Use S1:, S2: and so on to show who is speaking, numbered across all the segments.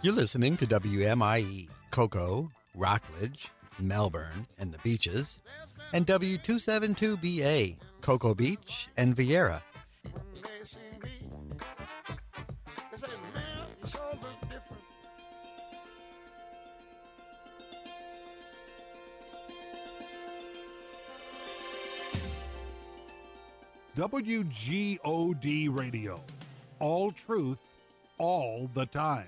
S1: You're listening to WMIE, Cocoa, Rockledge, Melbourne, and the Beaches, and W272BA, Cocoa Beach and Vieira.
S2: WGOD Radio. All truth, all the time.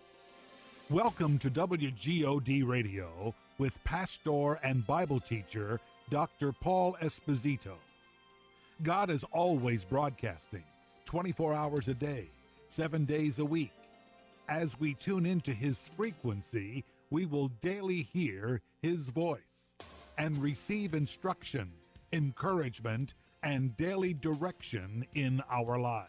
S2: Welcome to WGOD Radio with pastor and Bible teacher Dr. Paul Esposito. God is always broadcasting 24 hours a day, 7 days a week. As we tune into his frequency, we will daily hear his voice and receive instruction, encouragement, and daily direction in our lives.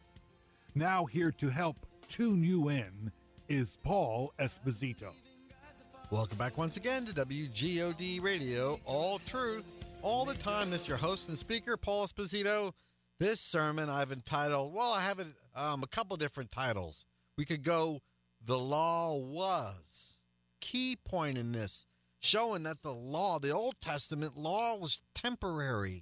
S2: Now here to help tune you in is Paul Esposito.
S1: Welcome back once again to WGOD Radio, all truth, all the time. This is your host and speaker, Paul Esposito. This sermon I've entitled, well, I have it a couple different titles. We could go, The Law Was. Key point in this, showing that the law, the Old Testament law, was temporary.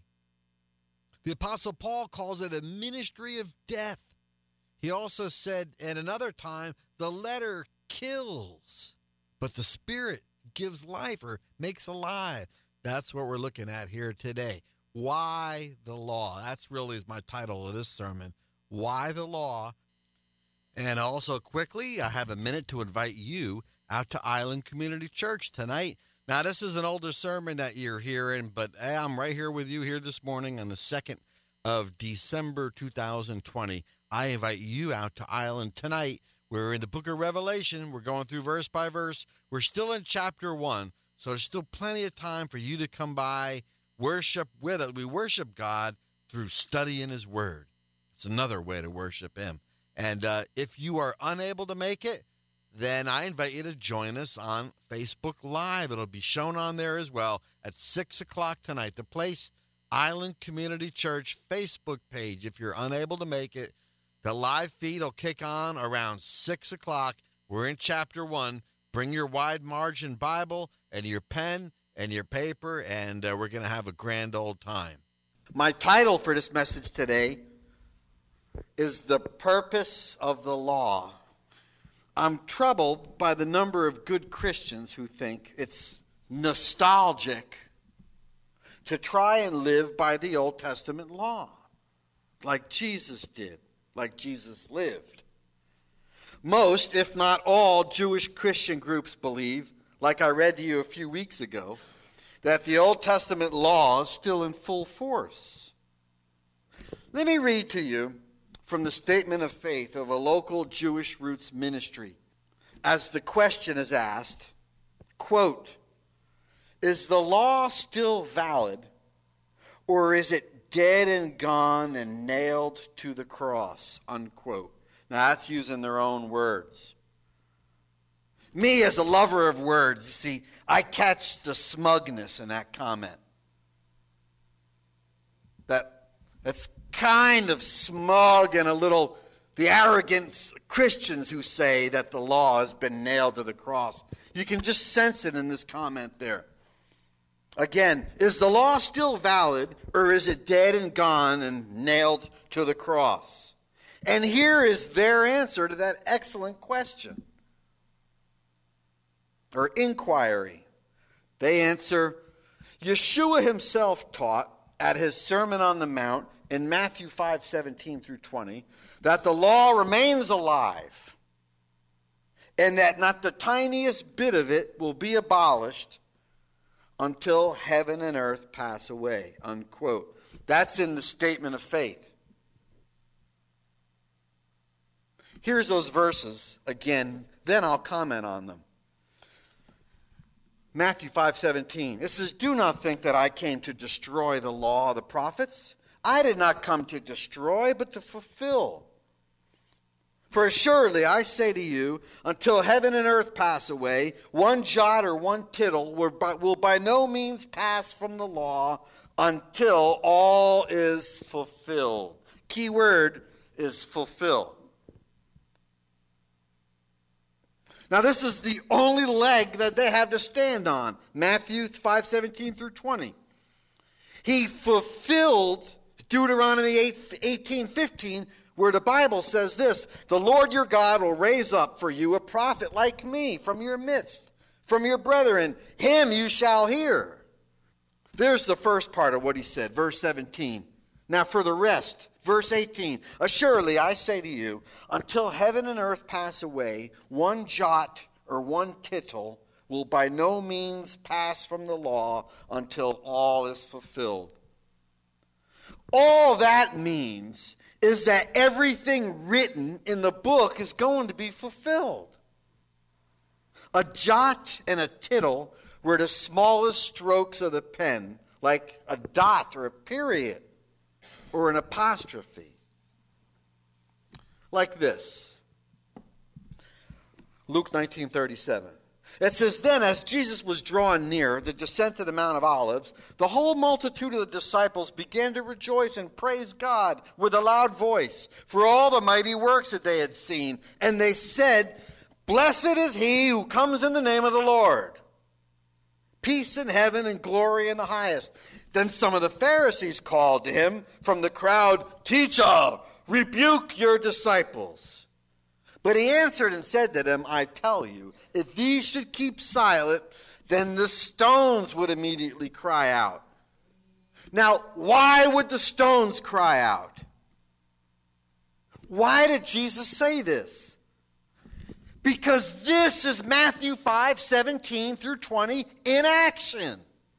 S1: The Apostle Paul calls it a ministry of death. He also said at another time, the letter kills, but the Spirit gives life or makes alive. That's what we're looking at here today. Why the law? That's really is my title of this sermon. Why the law? And also quickly, I have a minute to invite you out to Island Community Church tonight. Now, this is an older sermon that you're hearing, but I'm right here with you here this morning on the 2nd of December 2020. I invite you out to Island tonight. We're in the book of Revelation. We're going through verse by verse. We're still in chapter 1, so there's still plenty of time for you to come by, worship with us. We worship God through studying his word. It's another way to worship him. And if you are unable to make it, then I invite you to join us on Facebook Live. It'll be shown on there as well at 6 o'clock tonight. The place, Island Community Church Facebook page. If you're unable to make it, the live feed will kick on around 6 o'clock. We're in chapter 1. Bring your wide margin Bible and your pen and your paper, and we're going to have a grand old time.
S3: My title for this message today is The Purpose of the Law. I'm troubled by the number of good Christians who think it's nostalgic to try and live by the Old Testament law, like Jesus did, like Jesus lived. Most, if not all, Jewish Christian groups believe, like I read to you a few weeks ago, that the Old Testament law is still in full force. Let me read to you from the statement of faith of a local Jewish Roots ministry, as the question is asked, quote, is the law still valid, or is it dead and gone and nailed to the cross, unquote. Now that's using their own words. Me, as a lover of words, see, I catch the smugness in that comment. That's kind of smug and a little, the arrogant Christians who say that the law has been nailed to the cross. You can just sense it in this comment there. Again, is the law still valid, or is it dead and gone and nailed to the cross? And here is their answer to that excellent question, or inquiry. They answer, Yeshua himself taught at his Sermon on the Mount in Matthew 5:17 through 20, that the law remains alive, and that not the tiniest bit of it will be abolished until heaven and earth pass away, unquote. That's in the statement of faith. Here's those verses again, then I'll comment on them. Matthew 5:17. It says, do not think that I came to destroy the law of the prophets. I did not come to destroy, but to fulfill. For assuredly I say to you, until heaven and earth pass away, one jot or one tittle will by no means pass from the law until all is fulfilled. Key word is fulfill. Now, this is the only leg that they have to stand on. Matthew 5:17 through 20. He fulfilled Deuteronomy 18:15, where the Bible says this: the Lord your God will raise up for you a prophet like me from your midst, from your brethren. Him you shall hear. There's the first part of what he said, verse 17. Now for the rest, verse 18. Assuredly, I say to you, until heaven and earth pass away, one jot or one tittle will by no means pass from the law until all is fulfilled. All that means is that everything written in the book is going to be fulfilled. A jot and a tittle were the smallest strokes of the pen, like a dot or a period or an apostrophe. Like this. Luke 19:37. It says, then as Jesus was drawing near the descent of the Mount of Olives, the whole multitude of the disciples began to rejoice and praise God with a loud voice for all the mighty works that they had seen. And they said, blessed is he who comes in the name of the Lord. Peace in heaven and glory in the highest. Then some of the Pharisees called to him from the crowd, Teacher, rebuke your disciples. But he answered and said to them, I tell you, if these should keep silent, then the stones would immediately cry out. Now, why would the stones cry out? Why did Jesus say this? Because this is Matthew 5:17 through 20 in action.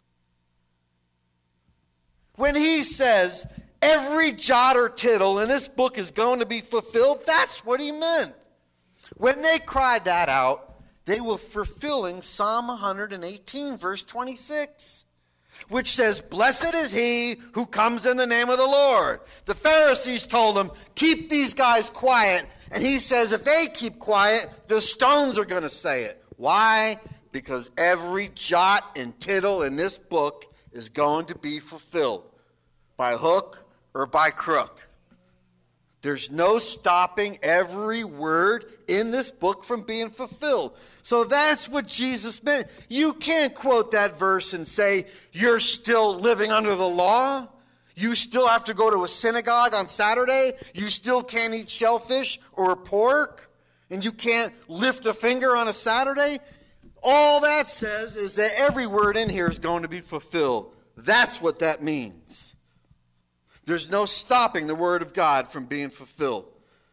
S3: When he says every jot or tittle in this book is going to be fulfilled, that's what he meant. When they cried that out, they were fulfilling Psalm 118, verse 26, which says, blessed is he who comes in the name of the Lord. The Pharisees told him, keep these guys quiet. And he says, if they keep quiet, the stones are going to say it. Why? Because every jot and tittle in this book is going to be fulfilled by hook or by crook. There's no stopping every word in this book from being fulfilled. So that's what Jesus meant. You can't quote that verse and say, you're still living under the law. You still have to go to a synagogue on Saturday. You still can't eat shellfish or pork. And you can't lift a finger on a Saturday. All that says is that every word in here is going to be fulfilled. That's what that means. There's no stopping the word of God from being fulfilled.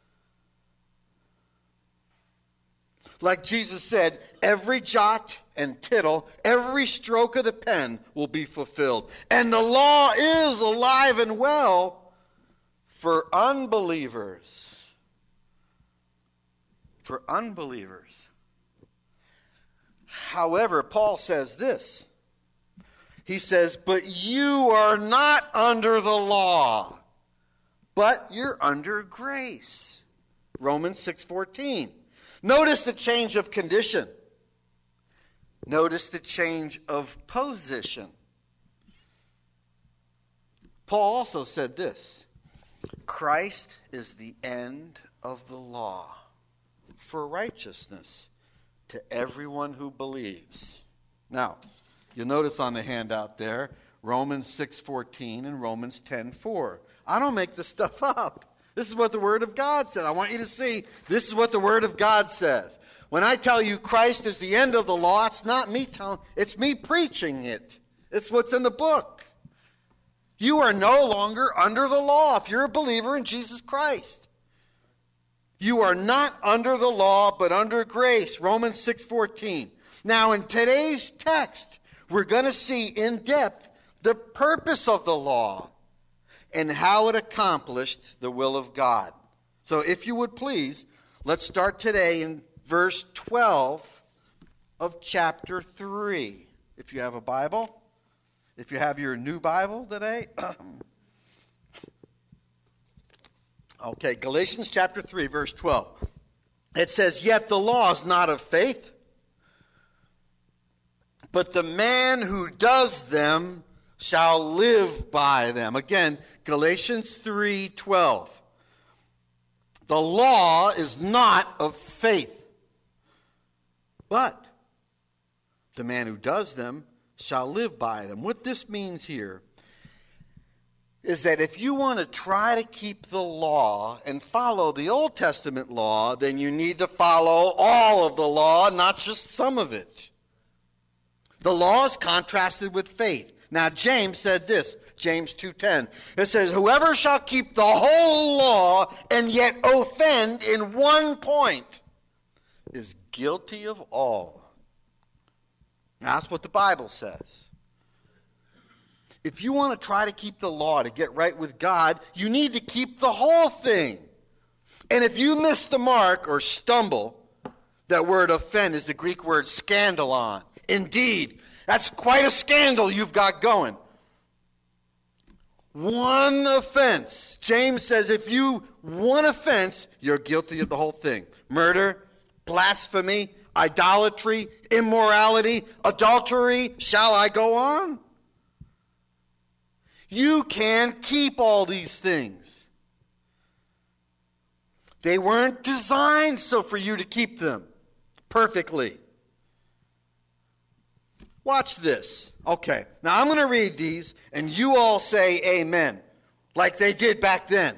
S3: Like Jesus said, every jot and tittle, every stroke of the pen will be fulfilled. And the law is alive and well for unbelievers. For unbelievers. However, Paul says this. He says, but you are not under the law, but you're under grace. Romans 6:14. Notice the change of condition. Notice the change of position. Paul also said this, Christ is the end of the law for righteousness to everyone who believes. Now, you'll notice on the handout there, Romans 6:14 and Romans 10:4. I don't make this stuff up. This is what the Word of God says. I want you to see this is what the Word of God says. When I tell you Christ is the end of the law, it's not me telling, it's me preaching it. It's what's in the book. You are no longer under the law if you're a believer in Jesus Christ. You are not under the law, but under grace. Romans 6:14. Now, in today's text, we're going to see in depth the purpose of the law and how it accomplished the will of God. So if you would please, let's start today in verse 12 of chapter 3. If you have a Bible, if you have your new Bible today. Okay, Galatians chapter 3, verse 12. It says, yet the law is not of faith, but the man who does them shall live by them. Again, Galatians 3:12. The law is not of faith. but the man who does them shall live by them. What this means here is that if you want to try to keep the law and follow the Old Testament law, then you need to follow all of the law, not just some of it. The law is contrasted with faith. Now, James said this, James 2:10. It says, whoever shall keep the whole law and yet offend in one point is guilty of all. Now, that's what the Bible says. If you want to try to keep the law to get right with God, you need to keep the whole thing. And if you miss the mark or stumble, that word offend is the Greek word scandalon. Indeed, that's quite a scandal you've got going. One offense. James says one offense, you're guilty of the whole thing. Murder, blasphemy, idolatry, immorality, adultery. Shall I go on? You can't keep all these things. They weren't designed so for you to keep them perfectly. Watch this. Okay, now I'm going to read these, and you all say amen, like they did back then.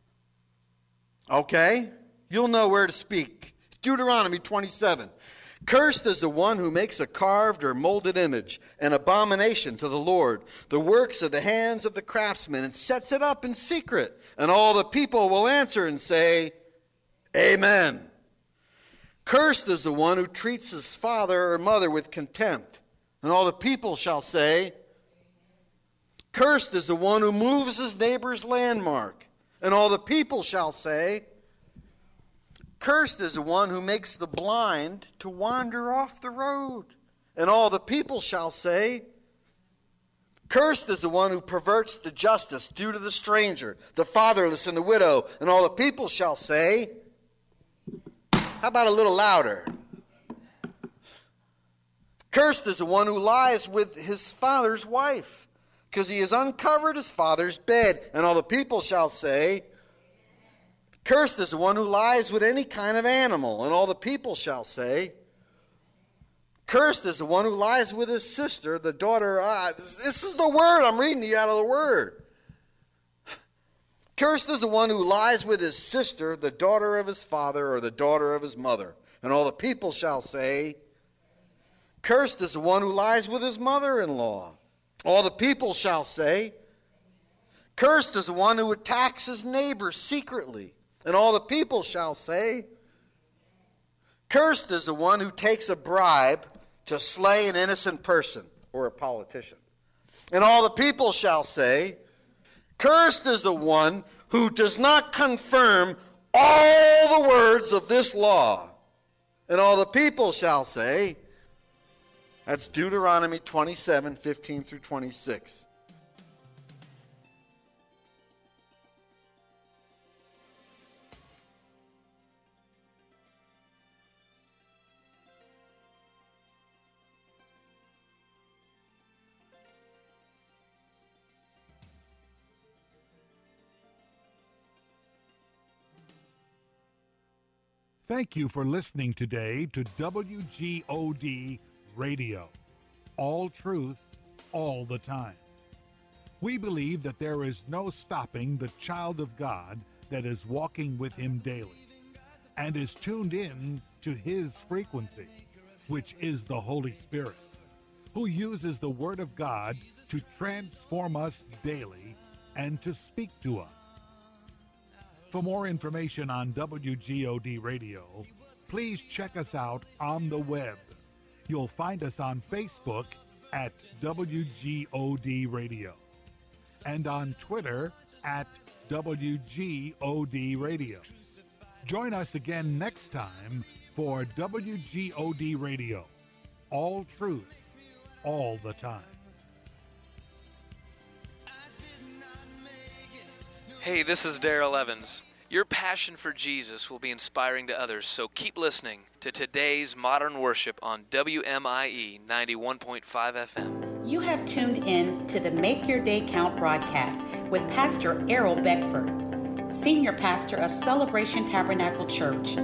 S3: Okay? You'll know where to speak. Deuteronomy 27. Cursed is the one who makes a carved or molded image, an abomination to the Lord, the works of the hands of the craftsman, and sets it up in secret. And all the people will answer and say, amen. Cursed is the one who treats his father or mother with contempt. And all the people shall say, cursed is the one who moves his neighbor's landmark. And all the people shall say, cursed is the one who makes the blind to wander off the road. And all the people shall say, cursed is the one who perverts the justice due to the stranger, the fatherless, and the widow. And all the people shall say, how about a little louder? Cursed is the one who lies with his father's wife, because he has uncovered his father's bed. And all the people shall say, cursed is the one who lies with any kind of animal. And all the people shall say, cursed is the one who lies with his sister, the daughter. This is the word. I'm reading you out of the word. Cursed is the one who lies with his sister, the daughter of his father, or the daughter of his mother. And all the people shall say, cursed is the one who lies with his mother-in-law. All the people shall say, cursed is the one who attacks his neighbor secretly. And all the people shall say, cursed is the one who takes a bribe to slay an innocent person or a politician. And all the people shall say, cursed is the one who does not confirm all the words of this law. And all the people shall say, that's Deuteronomy 27, 15 through 26.
S2: Thank you for listening today to WGOD Radio. All truth, all the time. We believe that there is no stopping the child of God that is walking with him daily and is tuned in to his frequency, which is the Holy Spirit, who uses the Word of God to transform us daily and to speak to us. For more information on WGOD Radio, please check us out on the web. You'll find us on Facebook at WGOD Radio and on Twitter at WGOD Radio. Join us again next time for WGOD Radio. All truth, all the time.
S4: Hey, this is Daryl Evans. Your passion for Jesus will be inspiring to others, so keep listening to today's Modern Worship on WMIE 91.5 FM.
S5: You have tuned in to the Make Your Day Count broadcast with Pastor Errol Beckford, Senior Pastor of Celebration Tabernacle Church.